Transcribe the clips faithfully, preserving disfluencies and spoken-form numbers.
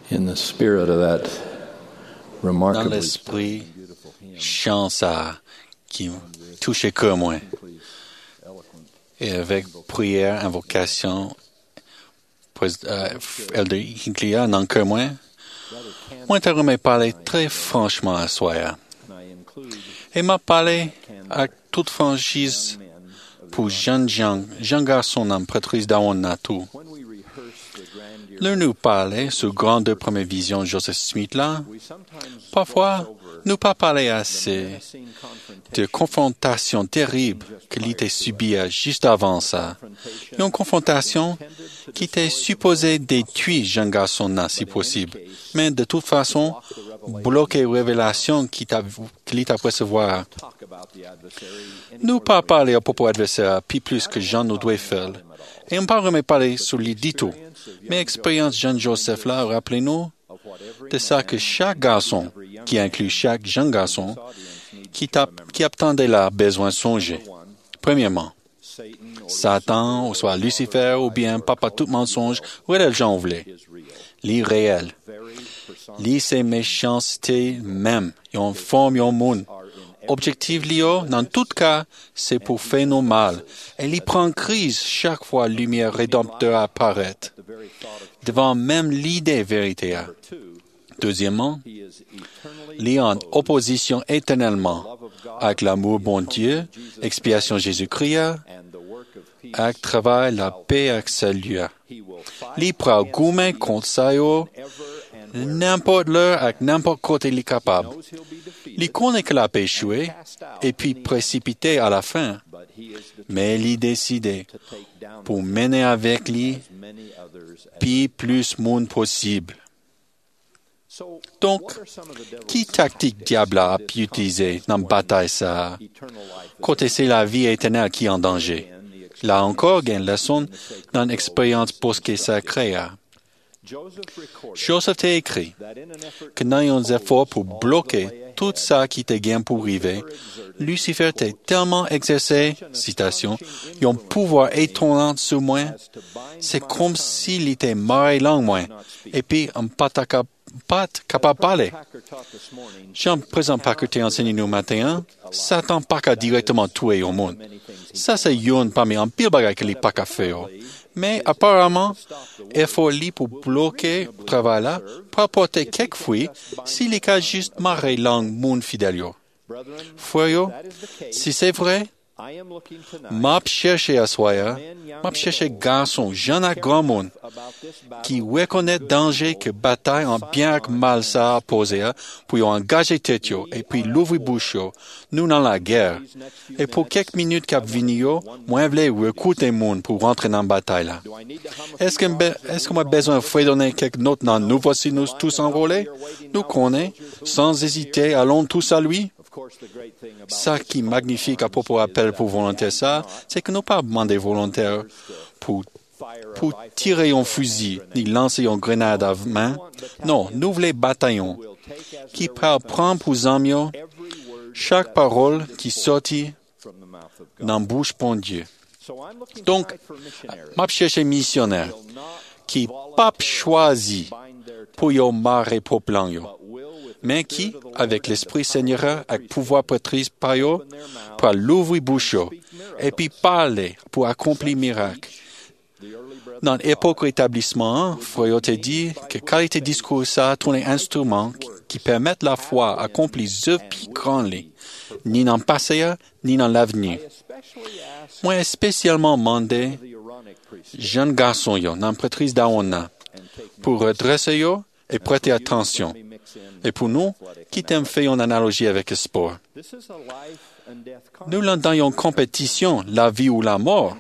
in the spirit of that Dans remarkably l'esprit, chant ça qui touche le cœur moins. Et avec prière, invocation, euh, Elder Hinckley, dans le cœur moins, moi, je remets parler très franchement à soi. Et m'a parlé à toute franchise pour jeunes gens, jeunes garçons dans la prêtrise d'Awanatou. Là, nous parlait sur grande première vision Joseph Smith là. Parfois, nous pas parlé assez de confrontations terribles qu'il était subi juste avant ça. Une confrontation qui était supposée détruire jeune garçon là, si possible. Mais de toute façon, bloquer révélation qu'il est à recevoir. Nous pas parler à propos adversaire, puis plus que Jean nous doit faire. Et on ne pas parler sur les du tout. Mais expérience Jean Joseph là, rappelez-nous de ça que chaque garçon, qui inclut chaque jeune garçon, qui, qui attendait là, besoin de songer. Premièrement, Satan, ou soit Lucifer, ou bien papa tout mensonge, où est-ce que j'en voulais? L'irréel. Li ses méchancetés même, yon forme yon monde. Objectif Lio, dans tout cas, c'est pour faire nos mal. Et il prend crise chaque fois la lumière rédempteur apparaît. Devant même l'idée vérité. Deuxièmement, il est en opposition éternellement avec l'amour bon Dieu, expiation Jésus-Christ, avec travail, la paix, avec salut. Il prend gourmet contre ça, n'importe l'heure, avec n'importe côté il est capable. Il connaît que la paix échoué, et puis précipité à la fin. Mais il est décidé pour mener avec lui, puis plus monde possible. Donc, qui tactique diable a pu utiliser dans la bataille ça? Côté c'est la vie éternelle qui est en danger. Là encore, il y a une leçon dans l'expérience post sacrée. Joseph t'a écrit que dans un effort pour bloquer tout ça qui était bien pour arriver, Lucifer t'a tellement exercé, citation, un pouvoir étonnant sur moi, c'est comme s'il était marré langue moi, et puis un pas capable de parler. Jean-Président Packer t'a enseigné nous matin, Satan pas qu'à directement tuer au monde. Ça c'est yon parmi un pile bagage qu'il n'est pas qu'à faire. Mais apparemment, effort li pour bloquer le travail là, pour apporter quelques fruits, s'il est qu'à juste marrer langue monde fidèle. Frère, si c'est vrai, m'a cherché à soi, m'a cherché garçon, jeune à grand monde, qui reconnaît danger que bataille en bien avec mal ça a posé, pour y engager tête et puis l'ouvrir bouche, nous dans la guerre. Et pour quelques minutes qu'a venu, moi, je voulais recruter monde pour rentrer dans la bataille là. Est-ce que, est-ce qu'on a besoin de fredonner quelques notes dans nous voici nous tous enrôlés? Nous connaissons, sans hésiter, allons tous à lui. Ça qui est magnifique à propos appel pour volontaires, ça, c'est que nous pas demandé volontaires pour, pour tirer un fusil, ni lancer une grenade à main. Non, nous voulons bataillons, qui prend prendre pour amis chaque parole qui sortit dans la bouche de Dieu. Donc, m'a cherché missionnaire, qui pas choisi pour y marrer pour plan yo. Mais qui, avec l'Esprit Seigneur, avec pouvoir prêtrise par eux, pour l'ouvrir bouche, et puis parler pour accomplir miracle. Dans l'époque rétablissement, Frère t'a dit que qualité discours ça, tous les instruments qui permettent la foi accomplir œuvres plus grandes, ni dans le passé, ni dans l'avenir. Moi, spécialement demandé, jeunes garçons, yo, dans la prêtrise d'Awana, pour redresser yo et prêter attention. Et pour nous, qui t'aime faire une analogie avec le sport? Nous, là, dans une compétition, la vie ou la mort.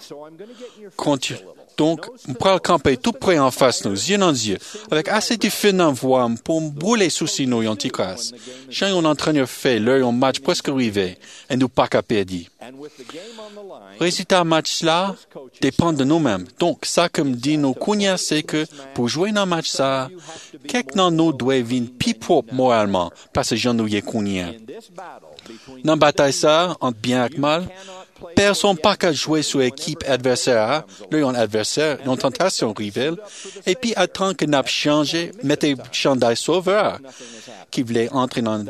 Donc, on prend le camper tout près en face, nous, yeux dans yeux, avec assez de feu dans voix pour brûler sous nous, yon ticrasse. J'ai un entraîneur fait, l'heure, un match presque arrivé, et nous pas qu'à perdre. Résultat match là dépend de nous-mêmes. Donc, ça, comme dit nos cougnats, c'est que, pour jouer dans match ça, quelqu'un de nous doit venir plus propre moralement, parce que j'en nous y est cougnats. Dans la bataille ça, entre bien et mal, personne pas qu'à jouer sur l'équipe adversaire, leur adversaire, une tentation rivale, et puis attendre que n'a changé, mettez chandail sauveur, qui voulait entrer dans,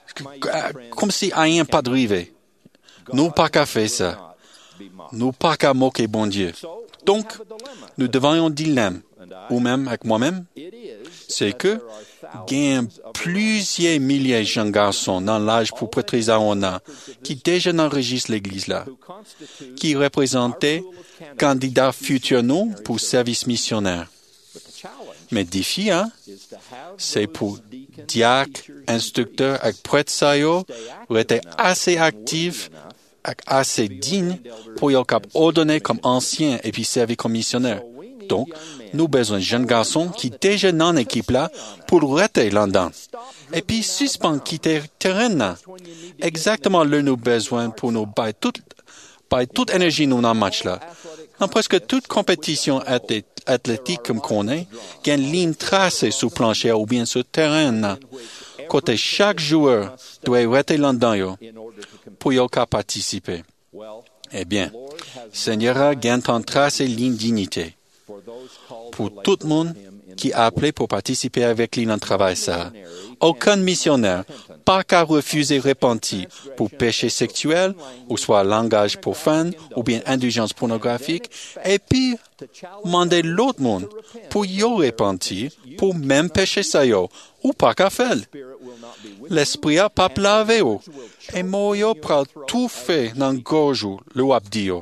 comme si rien pas drivé. Nous pas qu'à faire ça. Nous pas qu'à moquer bon Dieu. Donc, nous devons un dilemme, ou même avec moi-même, c'est que il y a plusieurs milliers de jeunes garçons dans l'âge pour prêtrise à Ona qui déjà enregistrent l'Église là, qui représentaient candidats futurs nous pour service missionnaire. Mais le défi, hein, c'est pour diacres, instructeurs et prêtres saillots rester assez actifs et assez dignes pour y être ordonnés comme anciens et puis servir comme missionnaires. Donc, nous avons besoin de jeunes garçons qui déjà dans l'équipe là pour rester là-dedans. Et puis, suspendre quitter le terrain là. Exactement là nous avons besoin pour nous battre toute, battre toute énergie nous dans le match là. Dans presque toute compétition athlétique comme qu'on est, il y a une ligne tracée sous plancher ou bien sur le terrain là. Côté chaque joueur doit rester là-dedans pour y participer. Eh bien, Seigneur a gagné tracé ligne dignité. Pour tout le monde qui a appelé pour participer avec lui dans le travail ça. Aucun missionnaire, pas qu'à refuser repenti pour péché sexuel, ou soit langage profane, ou bien indulgence pornographique, et puis demander l'autre monde pour y repentir, pour même péché ça yo, ou pas qu'à faire. L'esprit a pas lavé ou, et moi yo pral tout fait dans gorge le abdio.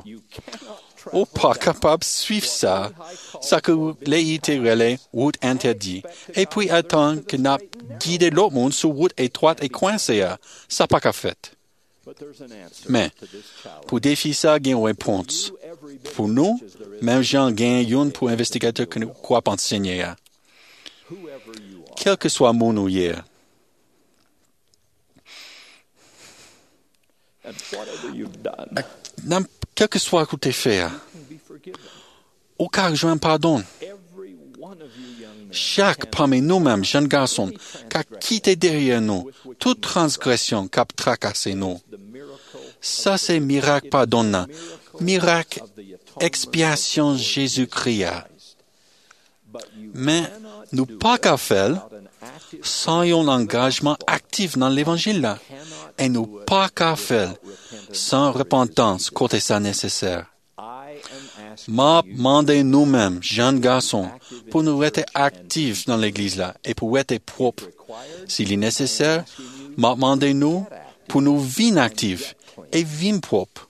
Ou pas capable de suivre ça, ça que les relais ou interdit, et puis attendre que n'a guidé l'autre monde sur route étroite et coincée, ça pas qu'à fait. Mais, pour défier ça, il y a une réponse. Pour nous, même Jean gagne une pour investigateur que nous croyons enseigner. Quel que soit mon ou hier. Quel que soit ce que tu fais, aucun rejoint pardon. Chaque parmi nous-mêmes, jeunes garçons, qui a quitté derrière nous toute transgression qui a tracassé nous. Ça, c'est miracle pardonnant. Miracle expiation Jésus-Christ. Mais nous pas qu'à faire sans un engagement actif dans l'évangile là. Et nous pas qu'à faire sans repentance côté ça nécessaire. M'a demandé nous-mêmes, jeunes garçons, pour nous être actifs dans l'église là et pour être propres. S'il est nécessaire, m'a demandé nous pour nous vivre actifs et vivre propres.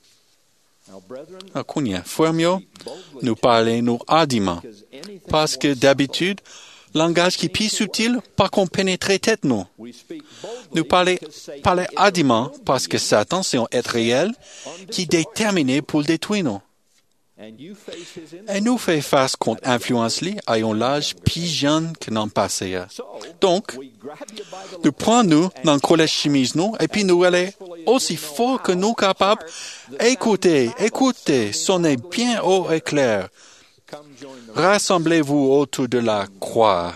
Frères mieux, nous parlons nous hardiment, parce que d'habitude, langage qui est plus subtil, pas qu'on pénètre tête nous. Nous parlons, parlons hardiment parce que Satan, c'est un être réel qui est déterminé pour le détruire nous. Et nous fait face contre influence li à un âge plus jeune que l'an passé. Donc, nous prenons dans le collège chemise nous et puis nous allons aussi fort que nous capables. Écoutez, écoutez, sonnez bien haut et clair. Rassemblez-vous autour de la croix.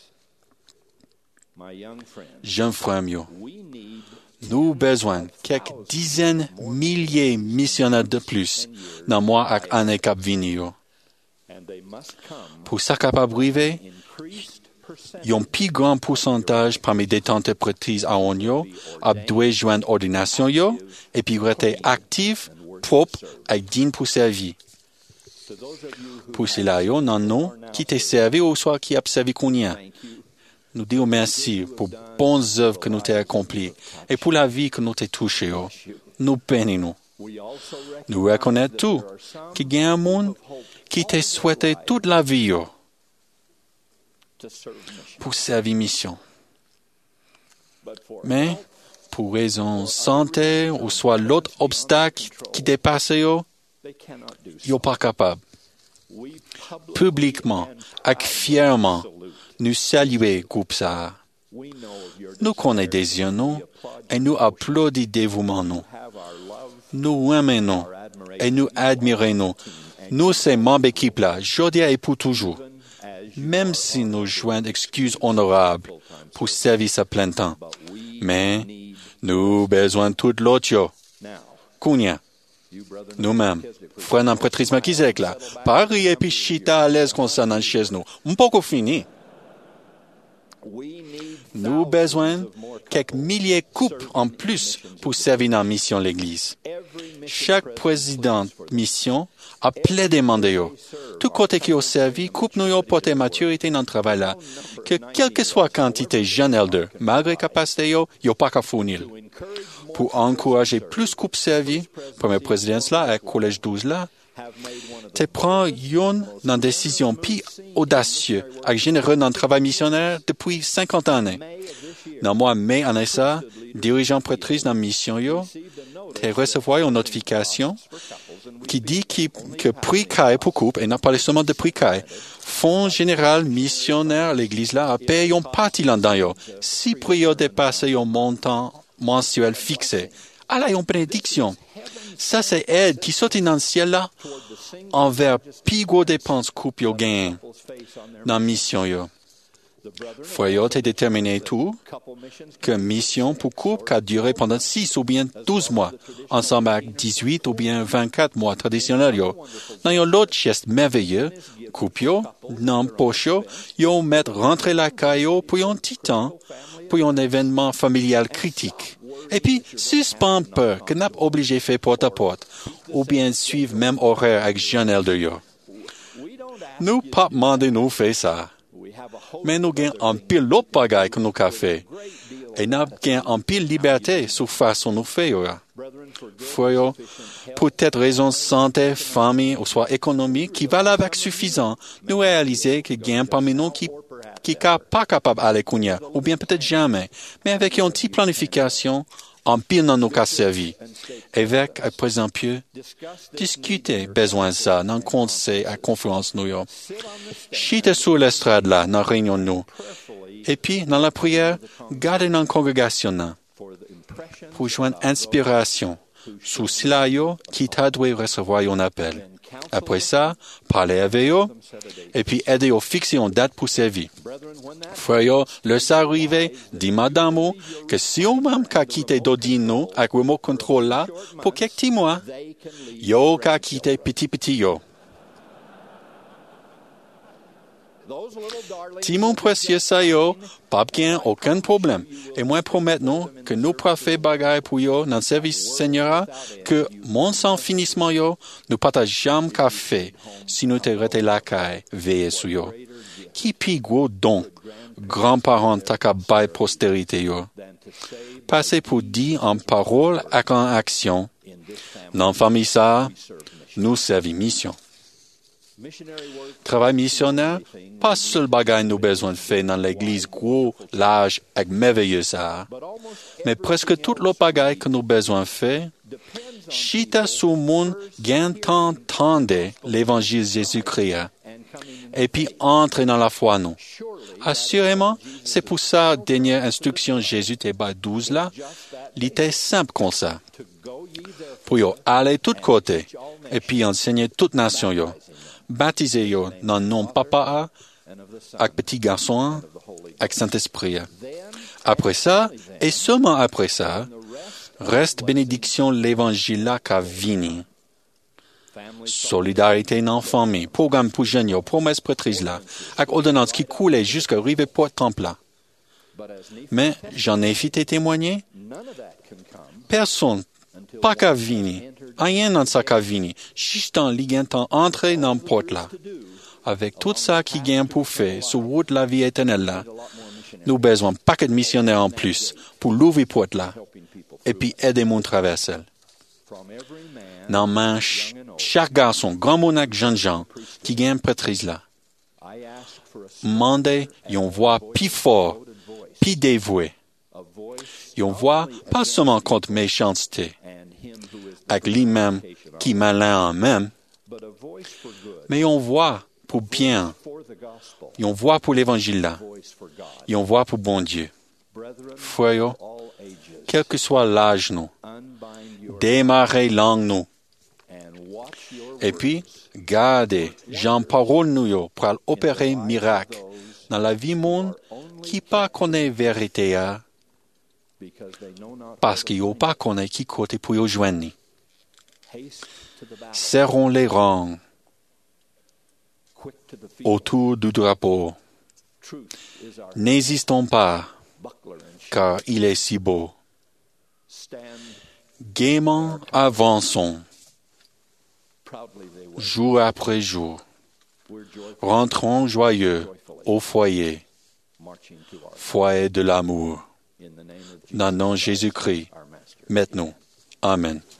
Jeune frère mieux, nous avons besoin de quelques dizaines, milliers de missionnaires de plus dans le mois et l'année qui viennent. Pour ça capable d'arriver, il y a un plus grand pourcentage parmi des entreprises à Onyo a dû joindre ordination yo, et puis rester actifs, propres et dignes pour servir. Pour cela, yo, non, non, qui t'est servi ou soit qui a servi qu'on y a. Nous disons merci pour les bonnes œuvres que nous t'avons accomplies et pour la vie que nous t'avons touchée. Nous bénissons. Nous reconnaissons tout qu'il y a un monde qui t'a souhaité toute la vie pour servir mission. Mais, pour raison santé ou soit l'autre obstacle qui dépasse, ils ne sont pas capables. Publiquement et fièrement, nous saluer groupe ça. Nous connaissons des yeux, nous, et nous applaudissons dévouement, nous. Nous aimons, et nous admirons, nous, ces membres d'équipe là, aujourd'hui et pour toujours. Même si nous joignons d'excuses honorables pour service à plein temps. Mais, nous avons besoin de tout l'autre. Kounia. Nous-mêmes, frère dans prêtrise Melchizedek là, Paris et puis chita à l'aise concernant chez nous. Un peu fini. Nous avons besoin de quelques milliers de couples en plus pour servir dans la mission de l'Église. Chaque président de mission a plaidé demandé. Tout côté qui a servi, coupe nous porter maturité dans le travail là. Que quelle que soit la quantité jeune elder, malgré capacité yo, yo pas qu'à fournir. Pour encourager plus de couples servis, première présidence là, avec collège douze là, te prends une dans décision plus audacieuse, avec généreux dans le travail missionnaire depuis cinquante années. Dans le mois de mai, en ça, dirigeant prêtrise dans la mission yo, te recevoir une notification qui dit qui, que prix caille pour couple, et non pas seulement de prix caille, Fonds général missionnaire l'église là a payé une partie là-dedans yo. Si prix yo dépasse un montant mensuel fixé, alors une bénédiction. Ça, c'est aide qui saute dans le ciel là, envers plus gros dépenses coupe yo gain dans la mission yo. Frère yo t'es déterminé tout que mission pour couple qui a duré pendant six ou bien douze mois, ensemble avec dix-huit ou bien vingt-quatre mois traditionnels yo. Dans yon l'autre geste merveilleux, couple yo, dans poche yo, yo mettre rentrer la caillou pour yon petit temps, pour yon événement familial critique. Et puis, suspend peu que n'a pas obligé fait porte à porte, ou bien suivre même horaire avec jeune elder yo. Nous pas demander nous fait ça. Mais nous gagnons un pile l'autre bagaille que nous avons fait. Et nous gagnons un pile liberté sur façon nous fait. Frère, pour peut-être raison de santé, famille ou soit économique qui va avec suffisant, nous réaliser que gagnons parmi nous qui qui n'est pas capable d'aller kounya, ou bien peut-être jamais, mais avec une petite planification, en pile dans nos cas servis. Avec, à présent pieux, discuter besoin de ça dans le conseil à conférence nous. Chite sur l'estrade là, dans la réunion nous. Et puis, dans la prière, gardez dans la congrégation pour joindre inspiration sous cela yo qui t'a dû recevoir un appel. Après ça, parlez avec eux, et puis aidez à fixer une date pour servir. Frère, le ça arrivé, dit madame, que si on même qu'a quitté d'Odino avec le remote control là, pour quelques petits mois, yo qu'a quitté petit petit yo. Timon précieux ça yo, pas bien, aucun problème. Et moi promets nous que nous pourrons faire bagaille pour yo dans le service Seigneur, que mon sans finissement yo, nous partageons jamais qu'à faire, si nous te resté la caille, veiller sur yo. Qui pi gros don, grands-parents ta qu'à bail postérité yo. Passer pour dire en parole et en action. Dans la famille ça, nous servir mission. Travail missionnaire, pas seul bagaille nous besoin de faire dans l'église gros, large et merveilleux ça, mais presque toute l'autre bagaille que nous besoin de faire, chita sous monde gain t'entendre l'évangile Jésus-Christ, et puis entre dans la foi nous. Assurément, c'est pour ça, dernière instruction Jésus t'es bas douze là, il était simple comme ça. Pour yo aller tout côté, et puis enseigner toute nation yo. Baptisez yo dans le nom papa avec petit garçon avec Saint-Esprit. Après ça, et seulement après ça, reste bénédiction l'évangile là qu'a vini. Solidarité dans la famille, programme pour jeunes yo, promesse prêtrise là, avec ordonnance qui coulait jusqu'à arriver pour temple là. Mais j'en ai fait témoigner, personne pas qu'à vini, rien dans ça qu'à vini, juste en ligue temps entrer dans la porte là. Avec tout ça qui gagne pour faire, sur route la vie éternelle là, nous besoin pas que de missionnaires en plus pour l'ouvrir porte là, et puis aider mon traverser. Dans main, chaque garçon, grand monac, jeune gens, qui gagne prêtrise là, mandez, yon voix plus fort, plus dévoué. Yon voix pas seulement contre méchanceté, avec lui-même qui malin en même, mais on voit pour bien, on voit pour l'évangile là, on voit pour bon Dieu. Frère, quel que soit l'âge nous, démarrez langue nous, et puis gardez, j'en parole nous yo, pour opérer miracle dans la vie monde qui pas connaît vérité à, parce qu'il n'y a pas connaît qui côté pour y joindre. Serrons les rangs autour du drapeau. N'hésitons pas, car il est si beau. Gaiement avançons, jour après jour. Rentrons joyeux au foyer, foyer de l'amour. Dans le nom de Jésus-Christ, maintenant. Amen.